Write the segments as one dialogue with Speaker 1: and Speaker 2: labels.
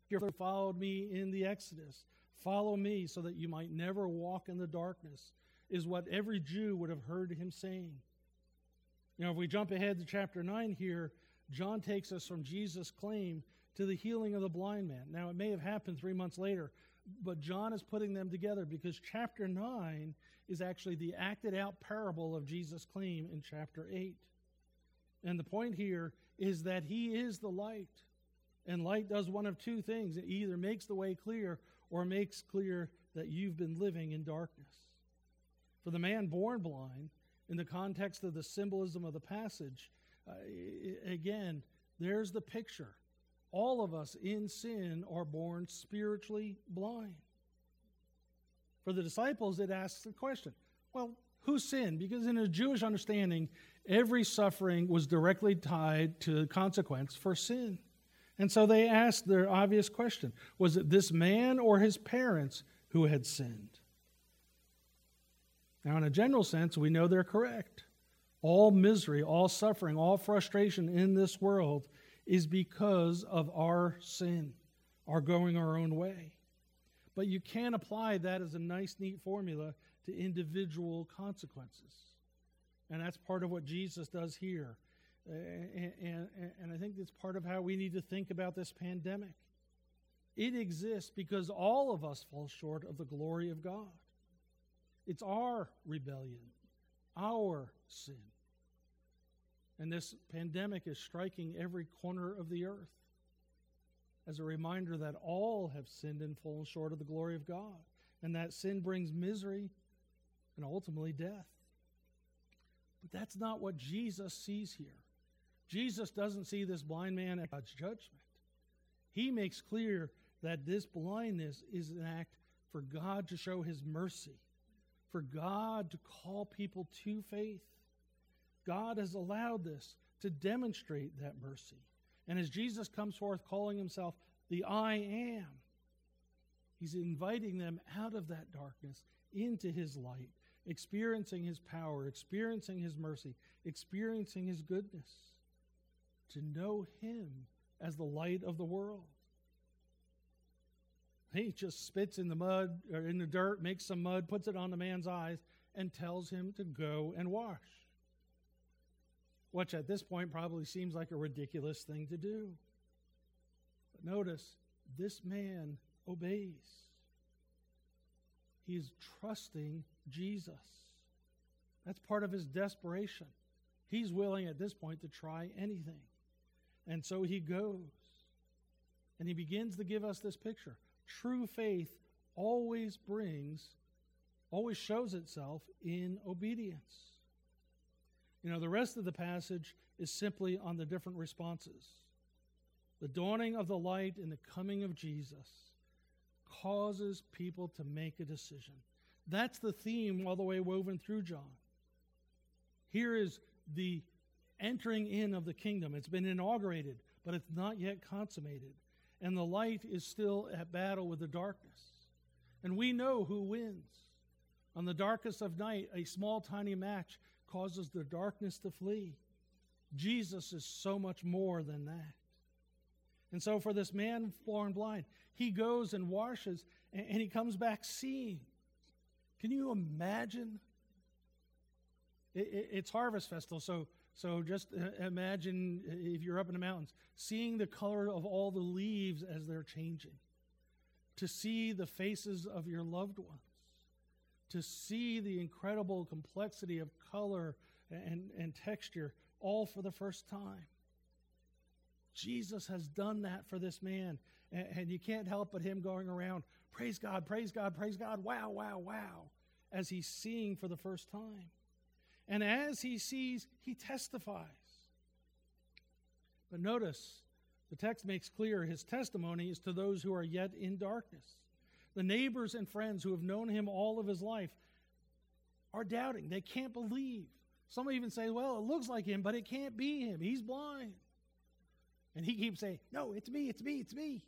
Speaker 1: You followed me in the Exodus. Follow me so that you might never walk in the darkness, is what every Jew would have heard him saying. If we jump ahead to chapter 9 here, John takes us from Jesus' claim to the healing of the blind man. Now, it may have happened 3 months later, but John is putting them together because chapter 9 is actually the acted out parable of Jesus' claim in chapter 8. And the point here is that he is the light. And light does one of two things. It either makes the way clear or makes clear that you've been living in darkness. For the man born blind, in the context of the symbolism of the passage, again, there's the picture. All of us in sin are born spiritually blind. For the disciples, it asks the question, well, who sinned? Because in a Jewish understanding, every suffering was directly tied to the consequence for sin. And so they asked their obvious question, was it this man or his parents who had sinned? Now, in a general sense, we know they're correct. All misery, all suffering, all frustration in this world is because of our sin, our going our own way. But you can't apply that as a nice, neat formula to individual consequences. And that's part of what Jesus does here. And I think it's part of how we need to think about this pandemic. It exists because all of us fall short of the glory of God. It's our rebellion, our sin. And this pandemic is striking every corner of the earth as a reminder that all have sinned and fallen short of the glory of God, and that sin brings misery and ultimately death. But that's not what Jesus sees here. Jesus doesn't see this blind man as God's judgment. He makes clear that this blindness is an act for God to show his mercy, for God to call people to faith. God has allowed this to demonstrate that mercy. And as Jesus comes forth calling himself the I am, he's inviting them out of that darkness into his light, experiencing his power, experiencing his mercy, experiencing his goodness, to know him as the light of the world. He just spits in the mud or in the dirt, makes some mud, puts it on the man's eyes, and tells him to go and wash. Which at this point probably seems like a ridiculous thing to do. But notice, this man obeys. He is trusting Jesus. That's part of his desperation. He's willing at this point to try anything. And so he goes. And he begins to give us this picture. True faith always shows itself in obedience. The rest of the passage is simply on the different responses. The dawning of the light and the coming of Jesus causes people to make a decision. That's the theme all the way woven through John. Here is the entering in of the kingdom. It's been inaugurated, but it's not yet consummated. And the light is still at battle with the darkness. And we know who wins. On the darkest of night, a small, tiny match causes the darkness to flee. Jesus is so much more than that. And so for this man born blind, he goes and washes, and he comes back seeing. Can you imagine? It's Harvest Festival, so just imagine if you're up in the mountains, seeing the color of all the leaves as they're changing, to see the faces of your loved ones, to see the incredible complexity of color and texture all for the first time. Jesus has done that for this man, and you can't help but him going around, praise God, praise God, praise God, wow, wow, wow, as he's seeing for the first time. And as he sees, he testifies. But notice, the text makes clear his testimony is to those who are yet in darkness. The neighbors and friends who have known him all of his life are doubting. They can't believe. Some even say, well, it looks like him, but it can't be him. He's blind. And he keeps saying, no, it's me, it's me, it's me.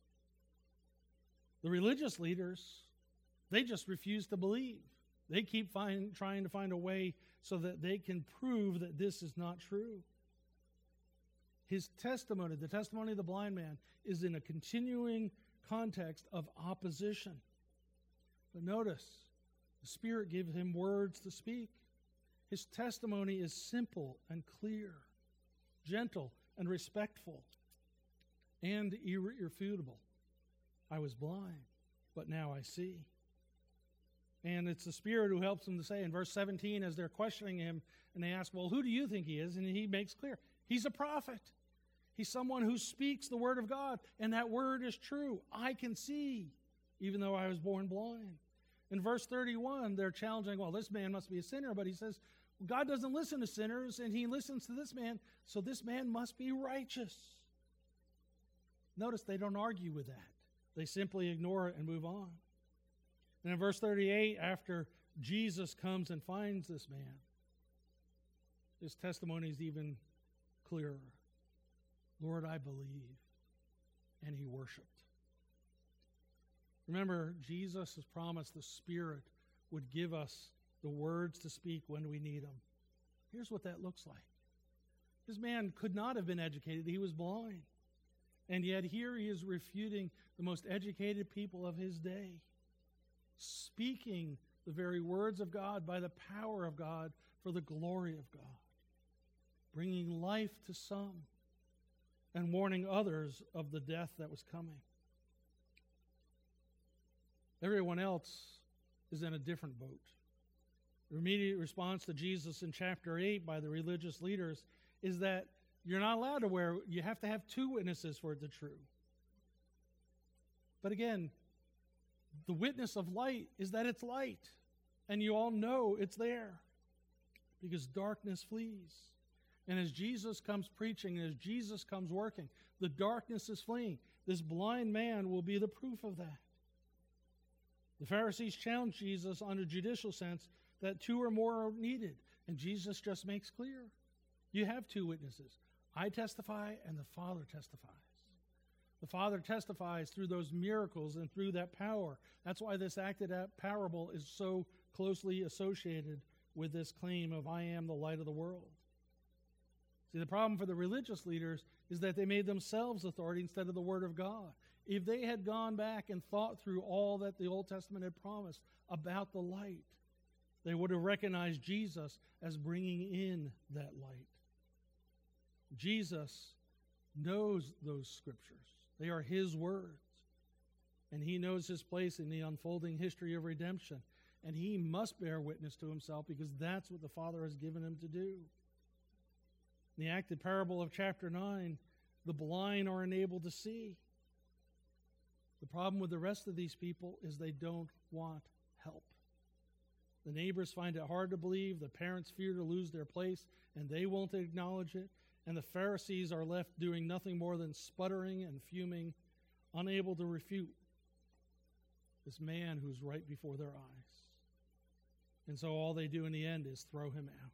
Speaker 1: The religious leaders, they just refuse to believe. They keep trying to find a way so that they can prove that this is not true. His testimony, the testimony of the blind man, is in a continuing context of opposition. But notice, the Spirit gave him words to speak. His testimony is simple and clear, gentle and respectful, and irrefutable. I was blind, but now I see. And it's the Spirit who helps him to say in verse 17, as they're questioning him, and they ask, well, who do you think he is? And he makes clear, he's a prophet. He's someone who speaks the word of God, and that word is true. I can see, even though I was born blind. In verse 31, they're challenging, well, this man must be a sinner, but he says, God doesn't listen to sinners, and he listens to this man, so this man must be righteous. Notice they don't argue with that. They simply ignore it and move on. And in verse 38, after Jesus comes and finds this man, his testimony is even clearer. Lord, I believe. And he worshiped. Remember, Jesus has promised the Spirit would give us the words to speak when we need them. Here's what that looks like. This man could not have been educated. He was blind. And yet here he is refuting the most educated people of his day, speaking the very words of God by the power of God for the glory of God, bringing life to some and warning others of the death that was coming. Everyone else is in a different boat. The immediate response to Jesus in chapter 8 by the religious leaders is that you're not allowed to you have to have 2 witnesses for it to be true. But again, the witness of light is that it's light, and you all know it's there because darkness flees. And as Jesus comes preaching, and as Jesus comes working, the darkness is fleeing. This blind man will be the proof of that. The Pharisees challenge Jesus on a judicial sense that 2 or more are needed. And Jesus just makes clear, you have 2 witnesses. I testify and the Father testifies. The Father testifies through those miracles and through that power. That's why this acted parable is so closely associated with this claim of I am the light of the world. See, the problem for the religious leaders is that they made themselves authority instead of the Word of God. If they had gone back and thought through all that the Old Testament had promised about the light, they would have recognized Jesus as bringing in that light. Jesus knows those scriptures. They are his words. And he knows his place in the unfolding history of redemption. And he must bear witness to himself because that's what the Father has given him to do. In the acted parable of chapter 9, the blind are enabled to see. The problem with the rest of these people is they don't want help. The neighbors find it hard to believe, the parents fear to lose their place, and they won't acknowledge it, and the Pharisees are left doing nothing more than sputtering and fuming, unable to refute this man who's right before their eyes. And so all they do in the end is throw him out.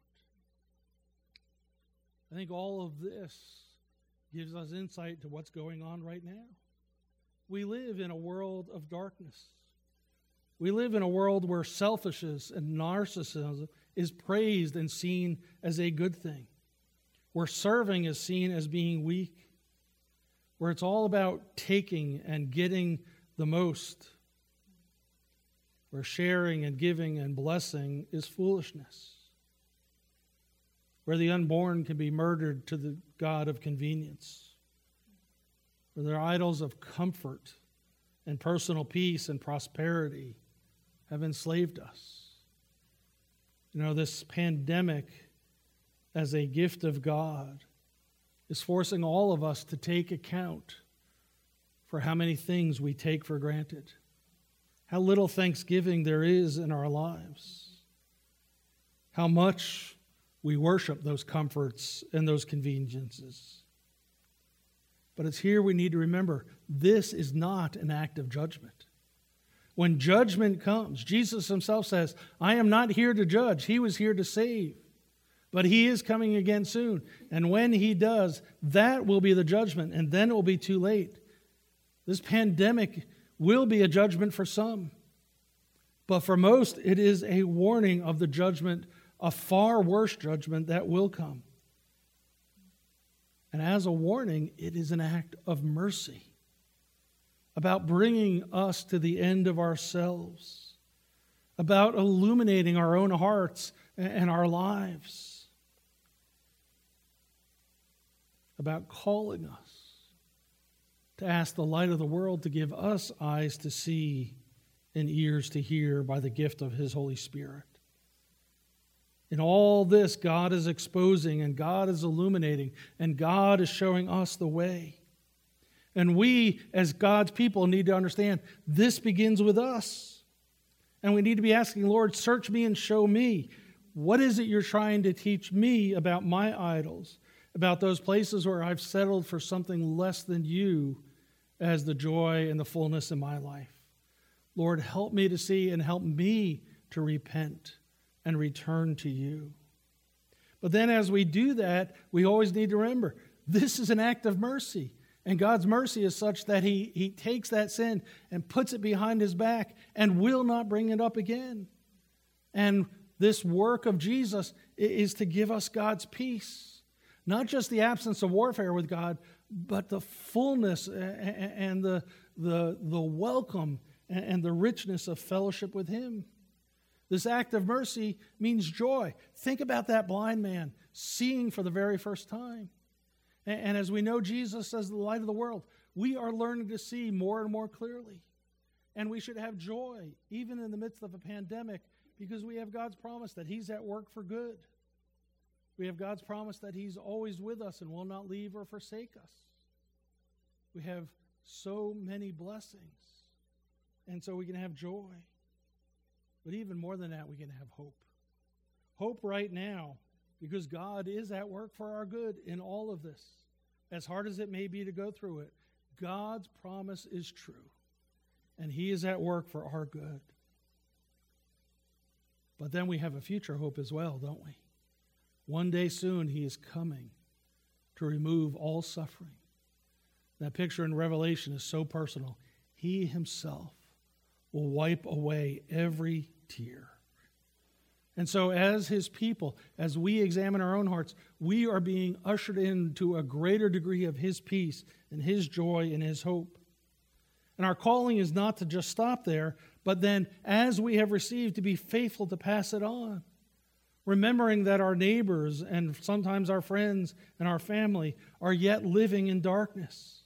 Speaker 1: I think all of this gives us insight to what's going on right now. We live in a world of darkness. We live in a world where selfishness and narcissism is praised and seen as a good thing, where serving is seen as being weak, where it's all about taking and getting the most, where sharing and giving and blessing is foolishness, where the unborn can be murdered to the god of convenience, where they're idols of comfort and personal peace and prosperity have enslaved us. You know, this pandemic, as a gift of God, is forcing all of us to take account for how many things we take for granted, how little thanksgiving there is in our lives, how much we worship those comforts and those conveniences. But it's here we need to remember, this is not an act of judgment. When judgment comes, Jesus himself says, I am not here to judge. He was here to save. But he is coming again soon. And when he does, that will be the judgment. And then it will be too late. This pandemic will be a judgment for some. But for most, it is a warning of the judgment, a far worse judgment that will come. And as a warning, it is an act of mercy about bringing us to the end of ourselves, about illuminating our own hearts and our lives, about calling us to ask the light of the world to give us eyes to see and ears to hear by the gift of His Holy Spirit. In all this, God is exposing and God is illuminating and God is showing us the way. And we, as God's people, need to understand this begins with us. And we need to be asking, Lord, search me and show me. What is it you're trying to teach me about my idols, about those places where I've settled for something less than you as the joy and the fullness in my life? Lord, help me to see and help me to repent and return to you. But then as we do that, we always need to remember, this is an act of mercy. And God's mercy is such that He takes that sin and puts it behind His back and will not bring it up again. And this work of Jesus is to give us God's peace. Not just the absence of warfare with God, but the fullness and the welcome and the richness of fellowship with Him. This act of mercy means joy. Think about that blind man seeing for the very first time. And as we know Jesus as the light of the world, we are learning to see more and more clearly. And we should have joy, even in the midst of a pandemic, because we have God's promise that He's at work for good. We have God's promise that He's always with us and will not leave or forsake us. We have so many blessings. And so we can have joy. But even more than that, we can have hope. Hope right now, because God is at work for our good in all of this. As hard as it may be to go through it, God's promise is true. And He is at work for our good. But then we have a future hope as well, don't we? One day soon He is coming to remove all suffering. That picture in Revelation is so personal. He Himself will wipe away every tear. And so as His people, as we examine our own hearts, we are being ushered into a greater degree of His peace and His joy and His hope. And our calling is not to just stop there, but then as we have received, to be faithful to pass it on. Remembering that our neighbors and sometimes our friends and our family are yet living in darkness.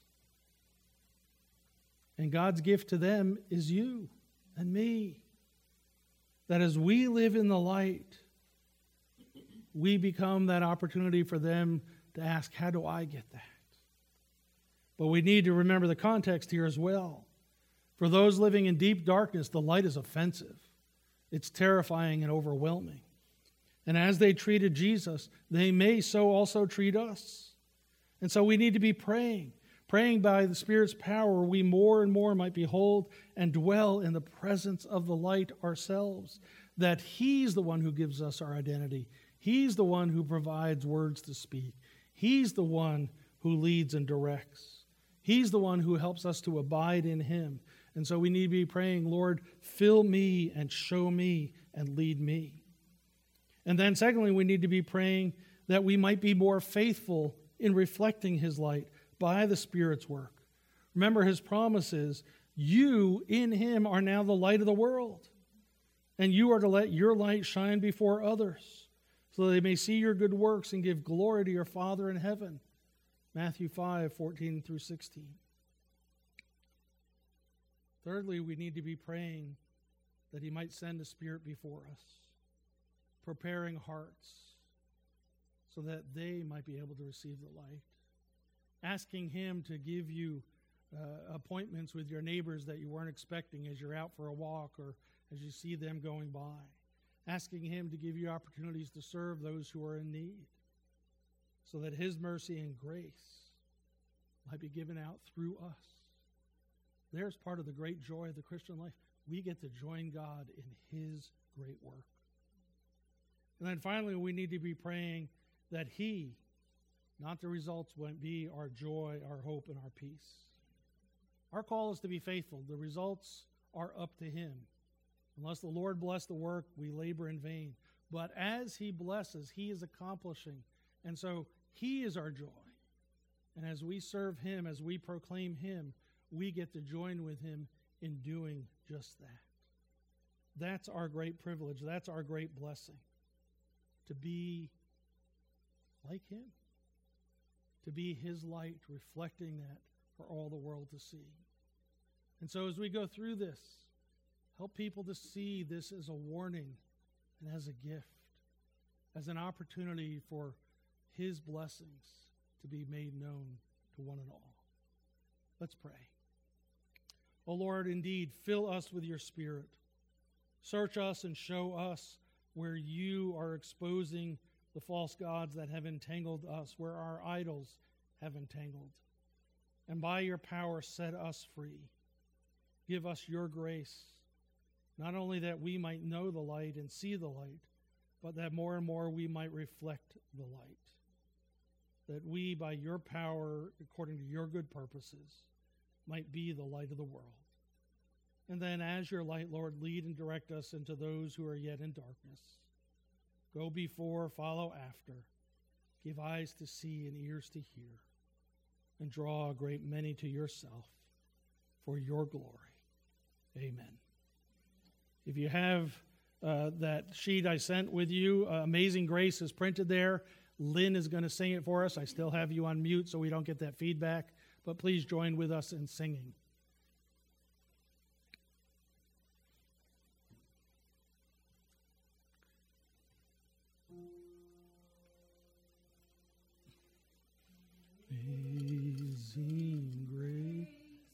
Speaker 1: And God's gift to them is you and me. That as we live in the light, we become that opportunity for them to ask, how do I get that? But we need to remember the context here as well. For those living in deep darkness, the light is offensive. It's terrifying and overwhelming. And as they treated Jesus, they may so also treat us. And so we need to be praying by the Spirit's power, we more and more might behold and dwell in the presence of the light ourselves, that He's the one who gives us our identity. He's the one who provides words to speak. He's the one who leads and directs. He's the one who helps us to abide in Him. And so we need to be praying, Lord, fill me and show me and lead me. And then secondly, we need to be praying that we might be more faithful in reflecting His light by the Spirit's work. Remember, His promise is, you in Him are now the light of the world. And you are to let your light shine before others, so they may see your good works and give glory to your Father in heaven. Matthew 5:14 through 16. Thirdly, we need to be praying that He might send a Spirit before us, preparing hearts so that they might be able to receive the light. Asking Him to give you appointments with your neighbors that you weren't expecting as you're out for a walk or as you see them going by. Asking Him to give you opportunities to serve those who are in need, so that His mercy and grace might be given out through us. There's part of the great joy of the Christian life. We get to join God in His great work. And then finally, we need to be praying that He, not the results, won't be our joy, our hope, and our peace. Our call is to be faithful. The results are up to Him. Unless the Lord bless the work, we labor in vain. But as He blesses, He is accomplishing. And so He is our joy. And as we serve him, as we proclaim him, we get to join with him in doing just that. That's our great privilege. That's our great blessing. To be like him. To be his light, reflecting that for all the world to see. And so as we go through this, help people to see this as a warning and as a gift, as an opportunity for his blessings to be made known to one and all. Let's pray. O Lord, indeed, fill us with your Spirit. Search us and show us where you are exposing the false gods that have entangled us, where our idols have entangled. And by your power, set us free. Give us your grace, not only that we might know the light and see the light, but that more and more we might reflect the light. That we, by your power, according to your good purposes, might be the light of the world. And then as your light, Lord, lead and direct us into those who are yet in darkness. Go before, follow after. Give eyes to see and ears to hear. And draw a great many to yourself for your glory. Amen. If you have that sheet I sent with you, Amazing Grace is printed there. Lynn is going to sing it for us. I still have you on mute so we don't get that feedback, but please join with us in singing. Amazing grace,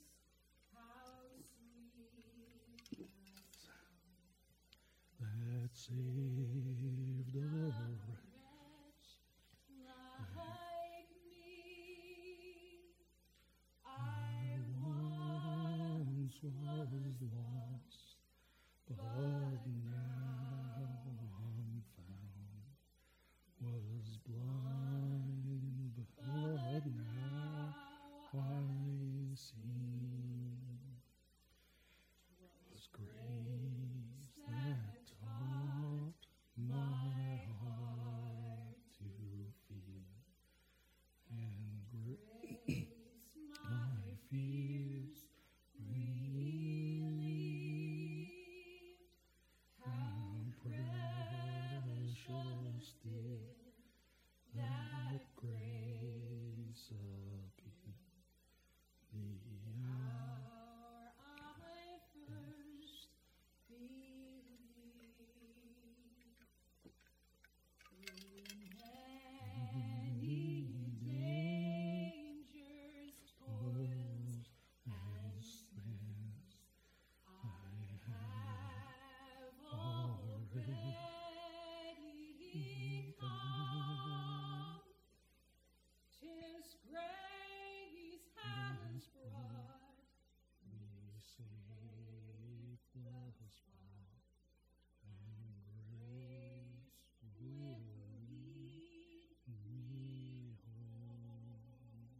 Speaker 1: that saved a wretch like me. I once was lost, but now I'm found. Was blind, but now I see. 'Twas grace that taught my heart to feel, and grace my fears relieved. How precious did that grace appear, the hour I first believed. Many dangers, toils, and snares I have already come. 'Tis grace has brought me safe thus far, and grace will lead me home.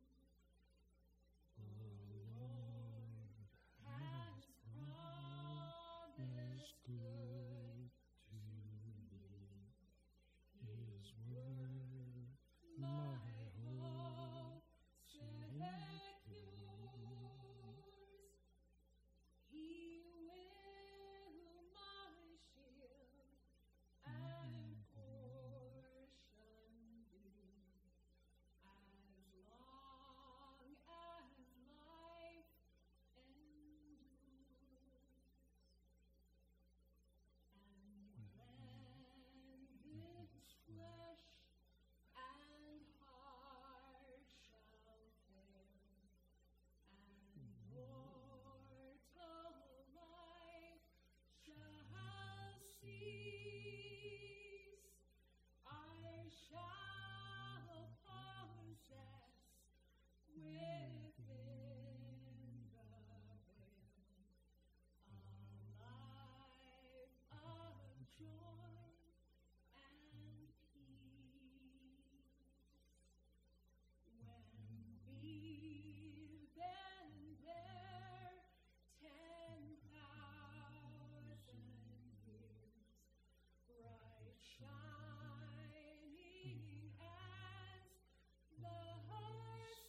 Speaker 1: The Lord has promised good to me. His word, my hope secures. He will my shield and portion be, as long as life endures. And when this flesh and heart shall fail, and mortal life shall cease, I shall possess within the veil a life of joy and peace. When we've been there 10,000 years, bright shining as the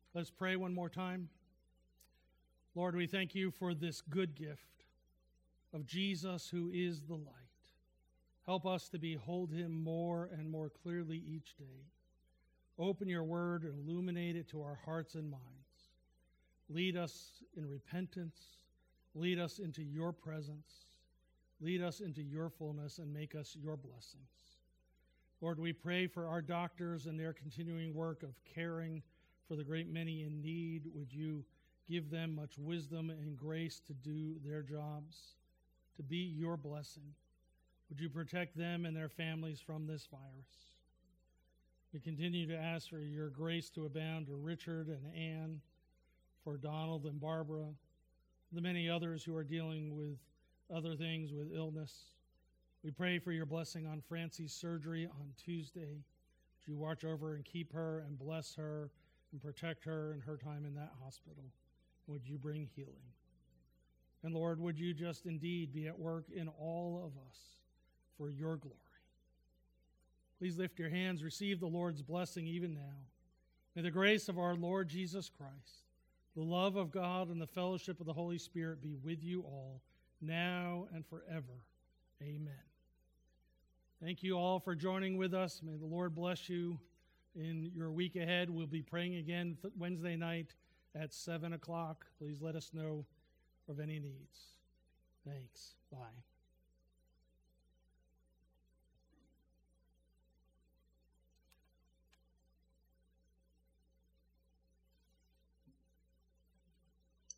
Speaker 1: Let's pray one more time. Lord, we thank you for this good gift of Jesus, who is the light. Help us to behold him more and more clearly each day. Open your word and illuminate it to our hearts and minds. Lead us in repentance. Lead us into your presence. Lead us into your fullness and make us your blessings. Lord, we pray for our doctors and their continuing work of caring for the great many in need. Would you give them much wisdom and grace to do their jobs, to be your blessing? Would you protect them and their families from this virus? We continue to ask for your grace to abound to Richard and Ann, for Donald and Barbara, the many others who are dealing with other things, with illness. We pray for your blessing on Francie's surgery on Tuesday. Would you watch over and keep her and bless her and protect her in her time in that hospital? Would you bring healing? And Lord, would you just indeed be at work in all of us for your glory? Please lift your hands, receive the Lord's blessing even now. May the grace of our Lord Jesus Christ, the love of God, and the fellowship of the Holy Spirit be with you all, now and forever. Amen. Thank you all for joining with us. May the Lord bless you in your week ahead. We'll be praying again Wednesday night at 7 o'clock. Please let us know of any needs. Thanks. Bye.